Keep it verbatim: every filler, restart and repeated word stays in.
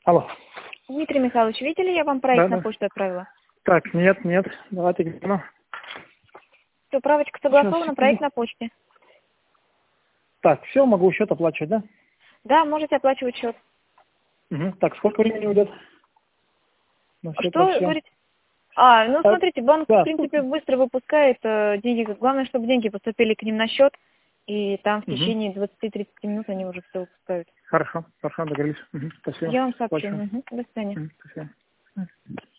Алло. Дмитрий Михайлович, видели, я вам проект Да, на да. почту отправила? Так, нет, нет. Давайте гляну. Все, правочка согласована, Сейчас, проект секунду. на почте. Так, все, могу счет оплачивать, да? Да, можете оплачивать счет. Угу. Так, сколько времени уйдет? На все Что про все. говорите? А, ну Так, смотрите, банк, в да. принципе, быстро выпускает э, деньги. Главное, чтобы деньги поступили к ним на счет, и там в Угу. течение двадцати-тридцати минут они уже все выпускают. Хорошо, хорошо, договорились. Угу. Спасибо. Я вам сообщу. Оплачиваем. Мгм. До свидания. Угу. Спасибо.